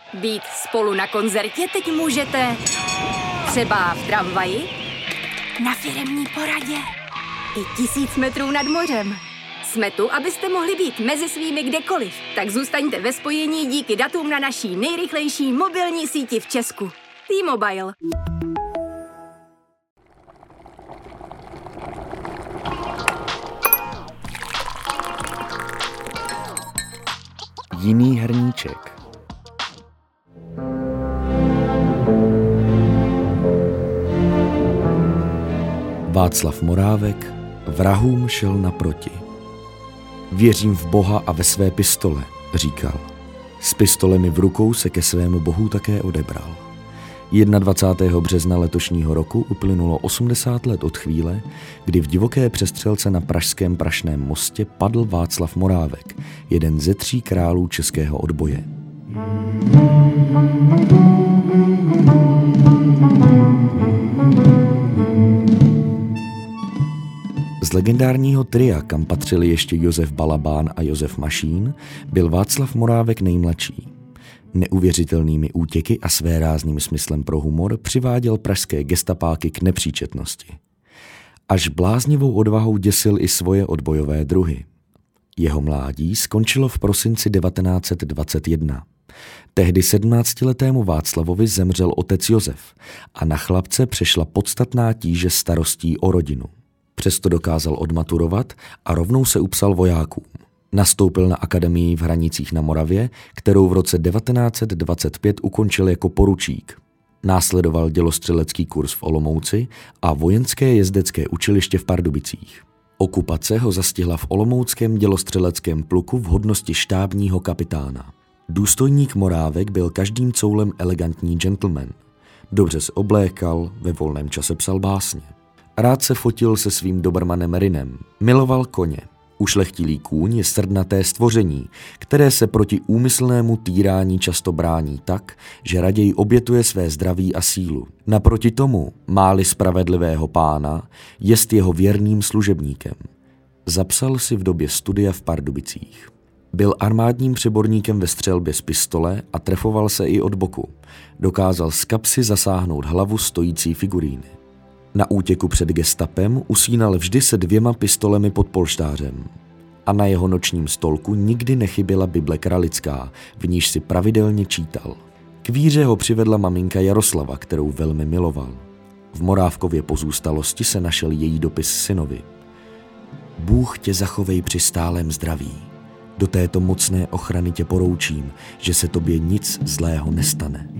Být spolu na koncertě teď můžete třeba v tramvaji, na firemní poradě i 1000 metrů nad mořem. Jsme tu, abyste mohli být mezi svými kdekoliv. Tak zůstaňte ve spojení díky datům na naší nejrychlejší mobilní síti v Česku. T-Mobile. Jiný hrníček. Václav Morávek vrahům šel naproti. Věřím v Boha a ve své pistole, říkal. S pistolemi v rukou se ke svému bohu také odebral. 21. března letošního roku uplynulo 80 let od chvíle, kdy v divoké přestřelce na pražském Prašném mostě padl Václav Morávek, jeden ze 3 králů českého odboje. Z legendárního tria, kam patřili ještě Josef Balabán a Josef Mašín, byl Václav Morávek nejmladší. Neuvěřitelnými útěky a svérázným smyslem pro humor přiváděl pražské gestapáky k nepříčetnosti. Až bláznivou odvahou děsil i svoje odbojové druhy. Jeho mládí skončilo v prosinci 1921. Tehdy 17letému Václavovi zemřel otec Josef a na chlapce přešla podstatná tíže starostí o rodinu. Přesto dokázal odmaturovat a rovnou se upsal vojákům. Nastoupil na akademii v Hranicích na Moravě, kterou v roce 1925 ukončil jako poručík. Následoval dělostřelecký kurz v Olomouci a vojenské jezdecké učiliště v Pardubicích. Okupace ho zastihla v olomouckém dělostřeleckém pluku v hodnosti štábního kapitána. Důstojník Morávek byl každým coulem elegantní gentleman. Dobře se oblékal, ve volném čase psal básně. Rád se fotil se svým dobrmanem Rinem, miloval koně. Ušlechtilý kůň je srdnaté stvoření, které se proti úmyslnému týrání často brání tak, že raději obětuje své zdraví a sílu. Naproti tomu, má-li spravedlivého pána, jest jeho věrným služebníkem. Zapsal si v době studia v Pardubicích. Byl armádním přeborníkem ve střelbě z pistole a trefoval se i od boku. Dokázal z kapsy zasáhnout hlavu stojící figuríny. Na útěku před gestapem usínal vždy se 2 pistolemi pod polštářem. A na jeho nočním stolku nikdy nechyběla Bible kralická, v níž si pravidelně čítal. K víře ho přivedla maminka Jaroslava, kterou velmi miloval. V Morávkově pozůstalosti se našel její dopis synovi. Bůh tě zachovej při stálém zdraví. Do této mocné ochrany tě poroučím, že se tobě nic zlého nestane.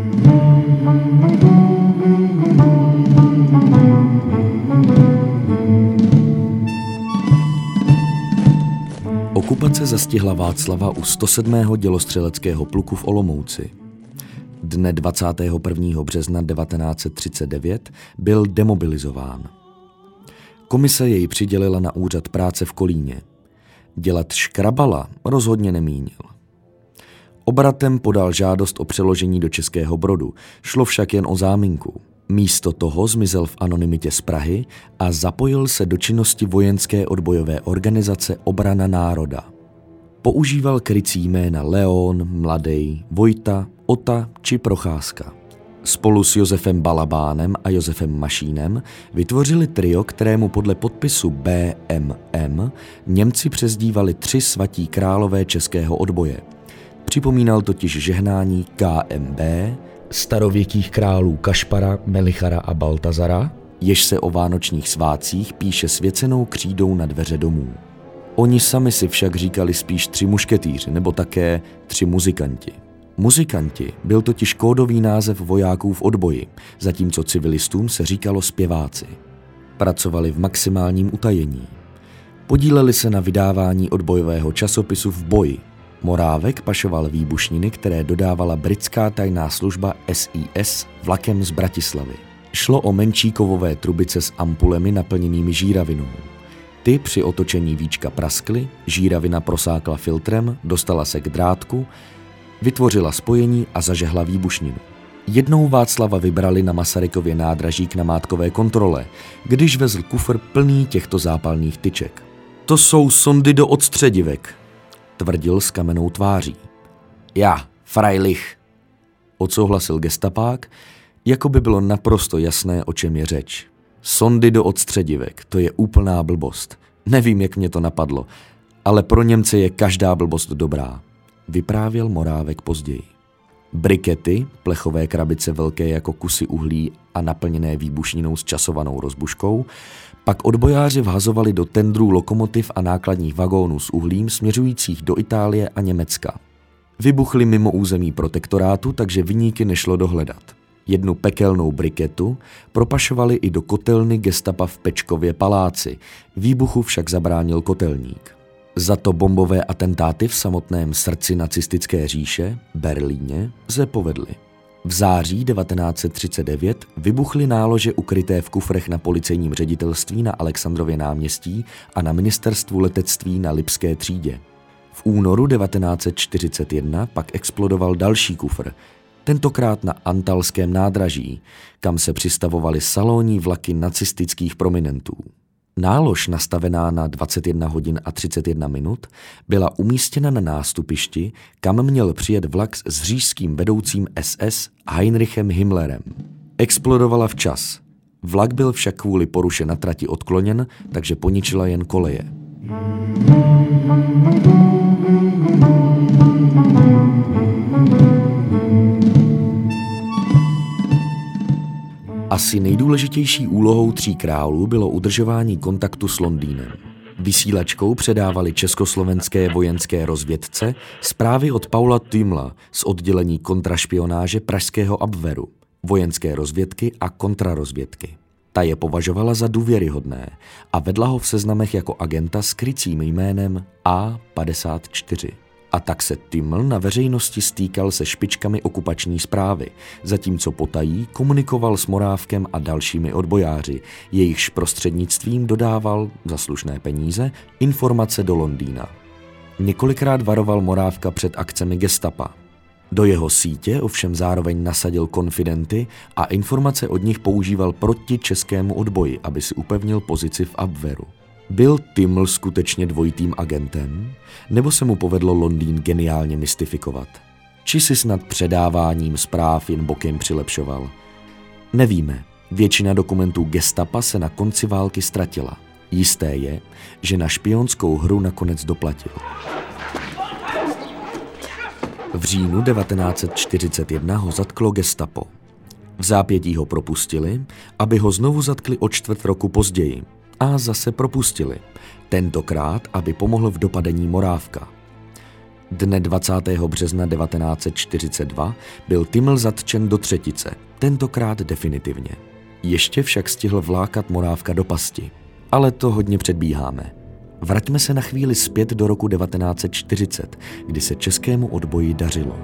Okupace zastihla Václava u 107. dělostřeleckého pluku v Olomouci. Dne 21. března 1939 byl demobilizován. Komise jej přidělila na úřad práce v Kolíně. Dělat škrabala rozhodně nemínil. Obratem podal žádost o přeložení do Českého Brodu, šlo však jen o záminku. Místo toho zmizel v anonymitě z Prahy a zapojil se do činnosti vojenské odbojové organizace Obrana národa. Používal krycí jména Leon, Mladej, Vojta, Ota či Procházka. Spolu s Josefem Balabánem a Josefem Mašínem vytvořili trio, kterému podle podpisu BMM Němci přezdívali 3 svatí králové českého odboje. Připomínal totiž žehnání KMB, starověkých králů Kašpara, Melichara a Baltazara, jež se o vánočních svátcích píše svěcenou křídou na dveře domů. Oni sami si však říkali spíš 3 mušketýři nebo také 3 muzikanti. Muzikanti byl totiž kódový název vojáků v odboji, zatímco civilistům se říkalo zpěváci. Pracovali v maximálním utajení. Podíleli se na vydávání odbojového časopisu V boji. Morávek pašoval výbušniny, které dodávala britská tajná služba SIS vlakem z Bratislavy. Šlo o menší kovové trubice s ampulemi naplněnými žíravinou. Ty při otočení víčka praskly, žíravina prosákla filtrem, dostala se k drátku, vytvořila spojení a zažehla výbušninu. Jednou Václava vybrali na Masarykově nádraží k namátkové kontrole, když vezl kufr plný těchto zápalných tyček. To jsou sondy do odstředivek, tvrdil s kamennou tváří. Já, frajlich, odsouhlasil gestapák, jako by bylo naprosto jasné, o čem je řeč. Sondy do odstředivek, to je úplná blbost. Nevím, jak mě to napadlo, ale pro Němce je každá blbost dobrá, vyprávěl Morávek později. Brikety, plechové krabice velké jako kusy uhlí a naplněné výbušninou s časovanou rozbuškou, pak odbojáři vhazovali do tendrů lokomotiv a nákladních vagónů s uhlím směřujících do Itálie a Německa. Vybuchly mimo území protektorátu, takže viníky nešlo dohledat. Jednu pekelnou briketu propašovali i do kotelny gestapa v Pečkově paláci, výbuchu však zabránil kotelník. Za to bombové atentáty v samotném srdci nacistické říše, Berlíně, se povedly. V září 1939 vybuchly nálože ukryté v kufrech na policejním ředitelství na Alexandrově náměstí a na ministerstvu letectví na Lipské třídě. V únoru 1941 pak explodoval další kufr, tentokrát na Antalském nádraží, kam se přistavovaly salonní vlaky nacistických prominentů. Nálož nastavená na 21 hodin a 31 minut byla umístěna na nástupišti, kam měl přijet vlak s říšským vedoucím SS Heinrichem Himmlerem. Explodovala včas. Vlak byl však kvůli poruše na trati odkloněn, takže poničila jen koleje. Asi nejdůležitější úlohou Tří králů bylo udržování kontaktu s Londýnem. Vysílačkou předávali československé vojenské rozvědce zprávy od Paula Tümmla z oddělení kontrašpionáže pražského Abwehru, vojenské rozvědky a kontrarozvědky. Ta je považovala za důvěryhodné a vedla ho v seznamech jako agenta s krycím jménem A54. A tak se Tümml na veřejnosti stýkal se špičkami okupační správy, zatímco potají komunikoval s Morávkem a dalšími odbojáři, jejichž prostřednictvím dodával za slušné peníze informace do Londýna. Několikrát varoval Morávka před akcemi gestapa. Do jeho sítě ovšem zároveň nasadil konfidenty a informace od nich používal proti českému odboji, aby si upevnil pozici v Abwehru. Byl Tümml skutečně dvojitým agentem, nebo se mu povedlo Londýn geniálně mystifikovat? Či si snad předáváním zpráv jen bokem přilepšoval? Nevíme, většina dokumentů gestapa se na konci války ztratila. Jisté je, že na špionskou hru nakonec doplatil. V říjnu 1941 ho zatklo gestapo. V zápětí ho propustili, aby ho znovu zatkli o čtvrt roku později. A zase propustili, tentokrát, aby pomohl v dopadení Morávka. Dne 20. března 1942 byl Tümml zatčen do třetice, tentokrát definitivně. Ještě však stihl vlákat Morávka do pasti. Ale to hodně předbíháme. Vraťme se na chvíli zpět do roku 1940, kdy se českému odboji dařilo.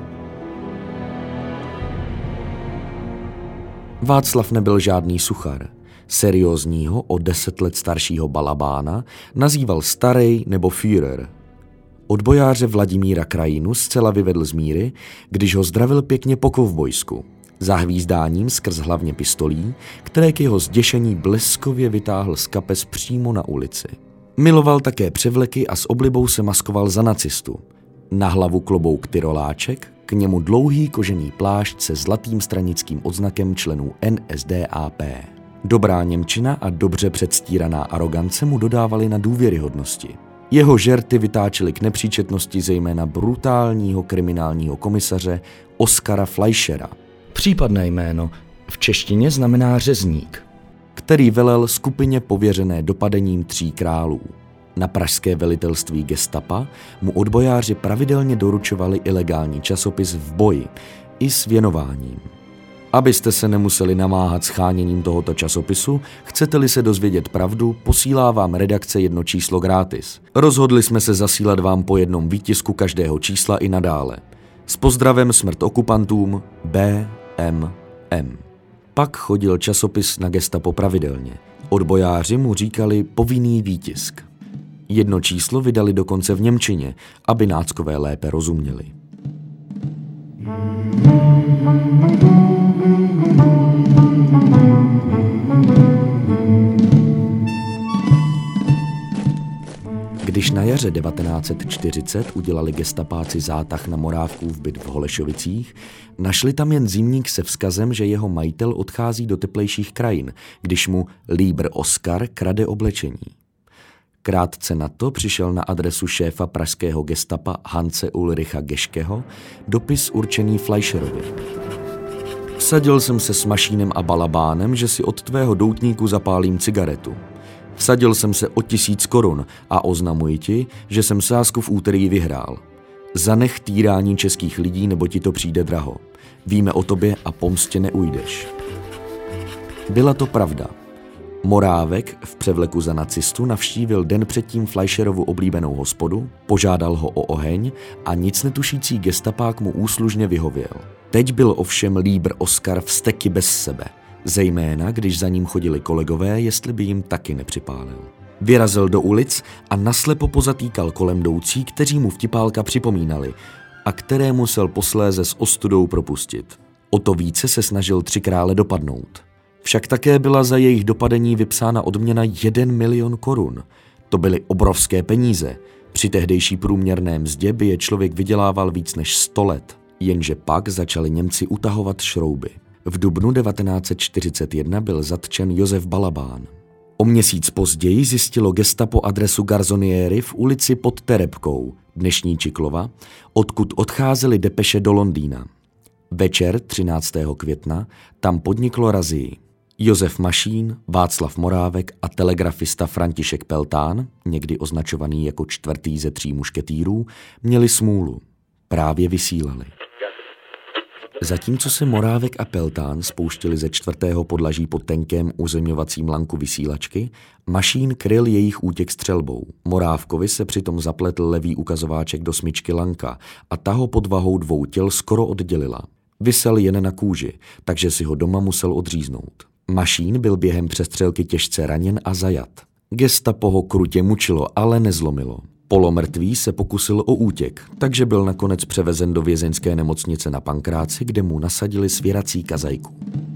Václav nebyl žádný suchar. Seriózního, o 10 let staršího Balabána nazýval starej nebo Führer. Odbojáře Vladimíra Krajinu zcela vyvedl z míry, když ho zdravil pěkně po kovbojsku, zahvízdáním skrz hlavně pistolí, které k jeho zděšení bleskově vytáhl z kapes přímo na ulici. Miloval také převleky a s oblibou se maskoval za nacistu. Na hlavu klobouk tyroláček, k němu dlouhý kožený plášť se zlatým stranickým odznakem členů NSDAP. Dobrá němčina a dobře předstíraná arogance mu dodávaly na důvěryhodnosti. Jeho žerty vytáčely k nepříčetnosti zejména brutálního kriminálního komisaře Oskara Fleischera. Případné jméno v češtině znamená řezník, který velel skupině pověřené dopadením Tří králů. Na pražské velitelství gestapa mu odbojáři pravidelně doručovali ilegální časopis V boji i s věnováním. Abyste se nemuseli namáhat scháněním tohoto časopisu, chcete-li se dozvědět pravdu, posílá vám redakce jedno číslo gratis. Rozhodli jsme se zasílat vám po jednom výtisku každého čísla i nadále. S pozdravem smrt okupantům B.M.M. Pak chodil časopis na gestapo pravidelně. Odbojáři mu říkali povinný výtisk. Jedno číslo vydali dokonce v němčině, aby náckové lépe rozuměli. Když Když na jaře 1940 udělali gestapáci zátah na Morávkův byt v Holešovicích, našli tam jen zimník se vzkazem, že jeho majitel odchází do teplejších krajin, když mu Líbr Oskar krade oblečení. Krátce na to přišel na adresu šéfa pražského gestapa Hanse Ulricha Geškeho dopis určený Fleischerovi. Vsadil jsem se s Mašínem a Balabánem, že si od tvého doutníku zapálím cigaretu. Vsadil jsem se o 1000 korun a oznamuji ti, že jsem sázku v úterý vyhrál. Zanech týrání českých lidí, nebo ti to přijde draho. Víme o tobě a pomstě neujdeš. Byla to pravda. Morávek v převleku za nacistu navštívil den předtím Fleischerovu oblíbenou hospodu, požádal ho o oheň a nic netušící gestapák mu úslužně vyhověl. Teď byl ovšem Líbr Oskar vzteky bez sebe, zejména když za ním chodili kolegové, jestli by jim taky nepřipálil. Vyrazil do ulic a naslepo pozatýkal kolem jdoucí, kteří mu vtipálka připomínali a které musel posléze s ostudou propustit. O to více se snažil 3 krále dopadnout. Však také byla za jejich dopadení vypsána odměna 1 milion korun. To byly obrovské peníze. Při tehdejší průměrné mzdě by je člověk vydělával víc než 100 let. Jenže pak začali Němci utahovat šrouby. V dubnu 1941 byl zatčen Josef Balabán. O měsíc později zjistilo gestapo adresu garzoniéry v ulici pod Terebkou, dnešní Čiklova, odkud odcházely depeše do Londýna. Večer 13. května tam podniklo razii. Josef Mašín, Václav Morávek a telegrafista František Peltán, někdy označovaný jako 4. ze 3 mušketýrů, měli smůlu. Právě vysílali. Zatímco se Morávek a Peltán spouštěli ze 4. podlaží pod tenkem uzemňovacím lanku vysílačky, Mašín kryl jejich útěk střelbou. Morávkovi se přitom zapletl levý ukazováček do smyčky lanka a ta ho pod vahou 2 těl skoro oddělila. Visel jen na kůži, takže si ho doma musel odříznout. Mašín byl během přestřelky těžce raněn a zajat. Gestapo ho krutě mučilo, ale nezlomilo. Polomrtvý se pokusil o útěk, takže byl nakonec převezen do vězeňské nemocnice na Pankráci, kde mu nasadili svěrací kazajku.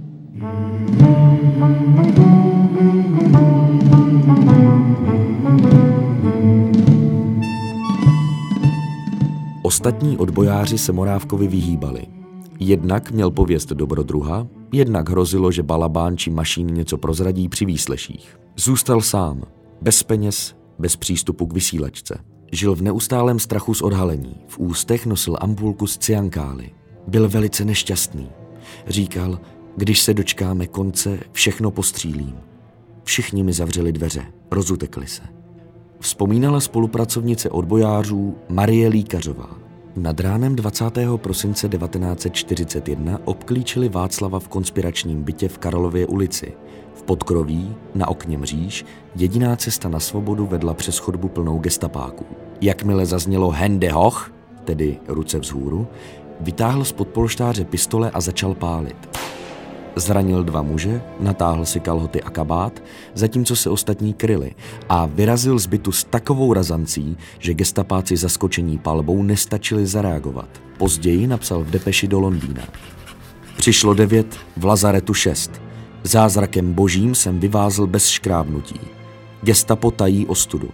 Ostatní odbojáři se Morávkovi vyhýbali. Jednak měl pověst dobrodruha, jednak hrozilo, že Balabán či Mašín něco prozradí při výsleších. Zůstal sám, bez peněz, bez přístupu k vysílačce. Žil v neustálém strachu z odhalení, v ústech nosil ampulku z cyankály. Byl velice nešťastný. Říkal, když se dočkáme konce, všechno postřílím. Všichni mi zavřeli dveře, rozutekli se. Vzpomínala spolupracovnice odbojářů Marie Líkařová. Nad ránem 20. prosince 1941 obklíčili Václava v konspiračním bytě v Karlově ulici. V podkroví, na okně mříž, jediná cesta na svobodu vedla přes chodbu plnou gestapáků. Jakmile zaznělo Hände hoch, tedy ruce vzhůru, vytáhl z podpolštáře pistole a začal pálit. Zranil 2 muže, natáhl si kalhoty a kabát, zatímco se ostatní kryli a vyrazil z bytu s takovou razancí, že gestapáci zaskočení palbou nestačili zareagovat. Později napsal v depeši do Londýna. Přišlo 9, v lazaretu 6. Zázrakem božím jsem vyvázl bez škrábnutí. Gestapo tají ostudu.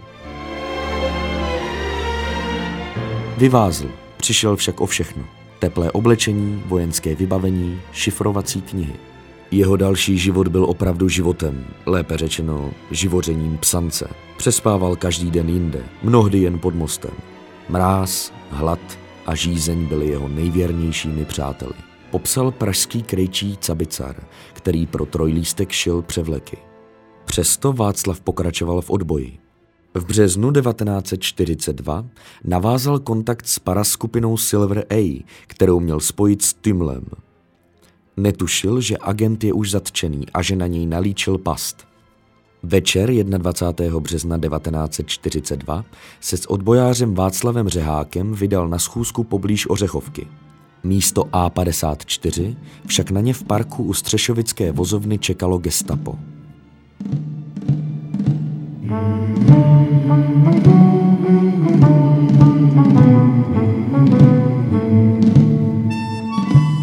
Vyvázl, přišel však o všechno. Teplé oblečení, vojenské vybavení, šifrovací knihy. Jeho další život byl opravdu životem, lépe řečeno živořením psance. Přespával každý den jinde, mnohdy jen pod mostem. Mráz, hlad a žízeň byly jeho nejvěrnějšími přáteli. Popsal pražský krejčí Cabicar, který pro Trojlístek šil převleky. Přesto Václav pokračoval v odboji. V březnu 1942 navázal kontakt s paraskupinou Silver A, kterou měl spojit s Tümlem. Netušil, že agent je už zatčený a že na něj nalíčil past. Večer 21. března 1942 se s odbojářem Václavem Řehákem vydal na schůzku poblíž Ořechovky. Místo A54 však na ně v parku u Střešovické vozovny čekalo gestapo.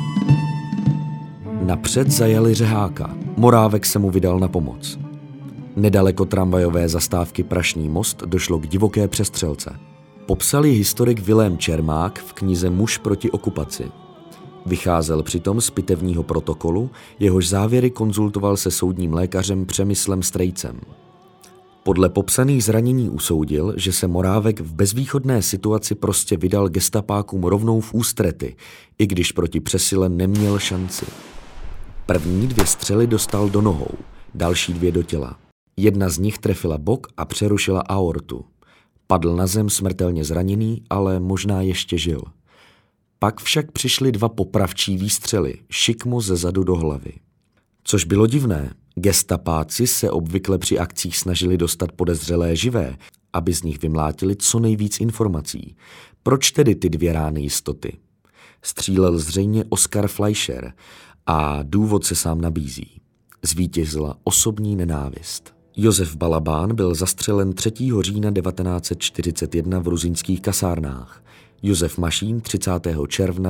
Napřed zajali Řeháka. Morávek se mu vydal na pomoc. Nedaleko tramvajové zastávky Prašný most došlo k divoké přestřelce. Popsal ji historik Vilém Čermák v knize Muž proti okupaci. Vycházel přitom z pitevního protokolu, jehož závěry konzultoval se soudním lékařem Přemyslem Strejcem. Podle popsaných zranění usoudil, že se Morávek v bezvýchodné situaci prostě vydal gestapákům rovnou v ústrety, i když proti přesile neměl šanci. První 2 střely dostal do nohou, další 2 do těla. Jedna z nich trefila bok a přerušila aortu. Padl na zem smrtelně zraněný, ale možná ještě žil. Pak však přišly 2 popravčí výstřely, šikmo ze zadu do hlavy. Což bylo divné, gestapáci se obvykle při akcích snažili dostat podezřelé živé, aby z nich vymlátili co nejvíc informací. Proč tedy ty 2 rány jistoty? Střílel zřejmě Oskar Fleischer a důvod se sám nabízí. Zvítězila osobní nenávist. Josef Balabán byl zastřelen 3. října 1941 v ruzyňských kasárnách. Josef Mašín 30. června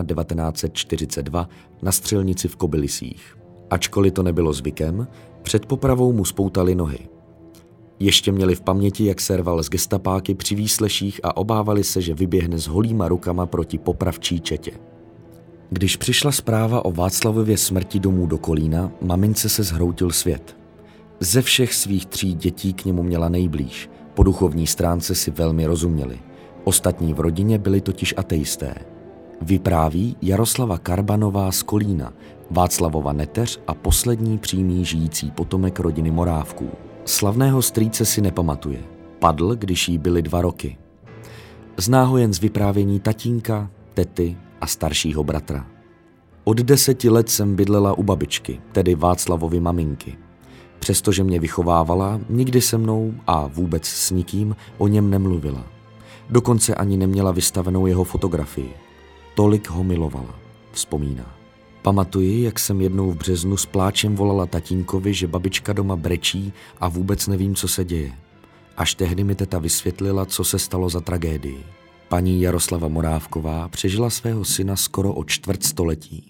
1942 na střelnici v Kobylisích. Ačkoliv to nebylo zvykem, před popravou mu spoutali nohy. Ještě měli v paměti, jak se rval s gestapáky při výsleších a obávali se, že vyběhne s holýma rukama proti popravčí četě. Když přišla zpráva o Václavově smrti domů do Kolína, mamince se zhroutil svět. Ze všech svých 3 dětí k němu měla nejblíž. Po duchovní stránce si velmi rozuměli. Ostatní v rodině byli totiž ateisté. Vypráví Jaroslava Karbanová z Kolína, Václavova neteř a poslední přímý žijící potomek rodiny Morávků. Slavného strýce si nepamatuje. Padl, když jí byly 2 roky. Zná ho jen z vyprávění tatínka, tety a staršího bratra. Od 10 let jsem bydlela u babičky, tedy Václavovy maminky. Přestože mě vychovávala, nikdy se mnou a vůbec s nikým o něm nemluvila. Dokonce ani neměla vystavenou jeho fotografii. Tolik ho milovala, vzpomíná. Pamatuji, jak jsem jednou v březnu s pláčem volala tatínkovi, že babička doma brečí a vůbec nevím, co se děje. Až tehdy mi teta vysvětlila, co se stalo za tragédii. Paní Jaroslava Morávková přežila svého syna skoro o 1/4 století.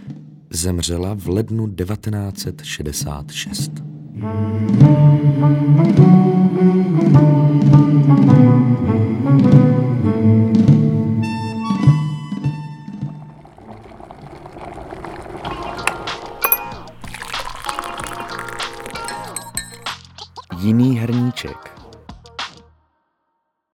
Zemřela v lednu 1966. Jiný hrníček.